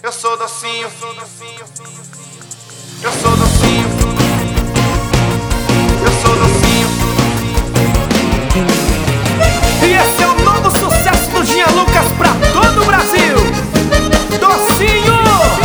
Eu sou docinho, eu sou docinho, eu sou docinho. E esse é o novo sucesso do Ginha Lucas pra todo o Brasil. Docinho!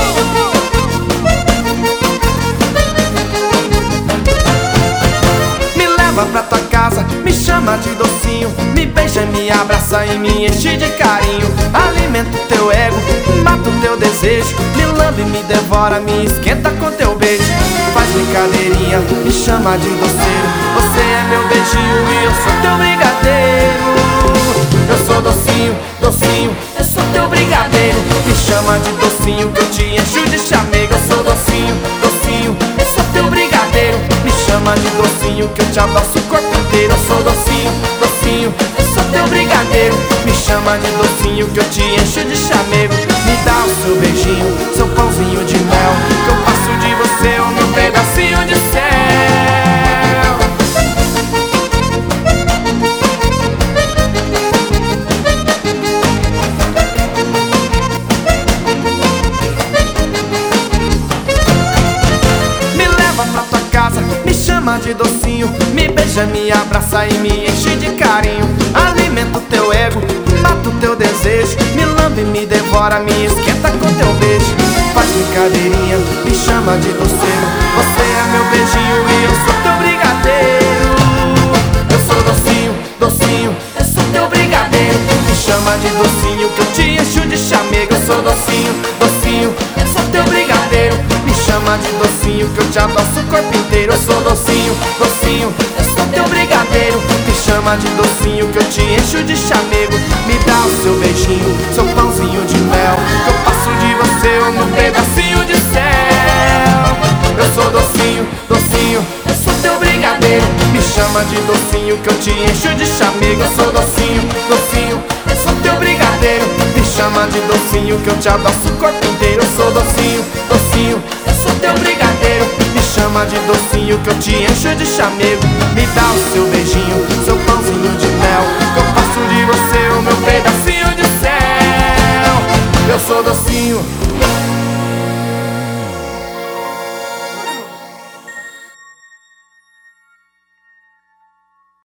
Me leva pra tua casa, me chama de docinho, me beija, me abraça e me enche de carinho. Alimento teu ego, mata o teu desejo, me lambe, me devora, me esquenta com teu beijo. Faz brincadeirinha, me chama de doceiro, você é meu beijinho e eu sou teu brigadeiro. Eu sou docinho, docinho, eu sou teu brigadeiro. Me chama de docinho que eu te encho de chamego. Eu sou docinho, docinho, eu sou teu brigadeiro. Me chama de docinho que eu te adoço o corpo inteiro. Eu sou docinho, docinho, eu sou teu brigadeiro. Me chama de docinho que eu te encho de chamego. Me dá o seu beijinho, seu pãozinho de mel, que eu faço de você o meu pedacinho de céu. Me chama de docinho, me beija, me abraça e me enche de carinho. Alimento teu ego, mato teu desejo, me lambe, me devora, me esquenta com teu beijo. Faz brincadeirinha, me chama de doceiro, você é meu beijinho e eu sou teu brigadeiro. Eu sou docinho, docinho, eu sou teu brigadeiro. Me chama de docinho que eu te encho de chamego. Eu sou docinho, docinho, eu sou teu brigadeiro. Me chama de docinho que eu te adoço o corpo inteiro. Eu sou docinho, docinho, eu sou teu brigadeiro. Me chama de docinho que eu te encho de chamego. Me dá o seu beijinho, seu pãozinho de mel, que eu passo de você o meu pedacinho de céu. Eu sou docinho, docinho, eu sou teu brigadeiro. Me chama de docinho que eu te encho de chamego. Eu sou docinho, docinho, eu sou teu brigadeiro. Me chama de docinho que eu te adoço o corpo inteiro. Eu sou docinho, docinho, eu sou teu brigadeiro. Me chama de docinho que eu te encho de chamego. Me dá o seu beijinho, seu pãozinho de mel, que eu faço de você o meu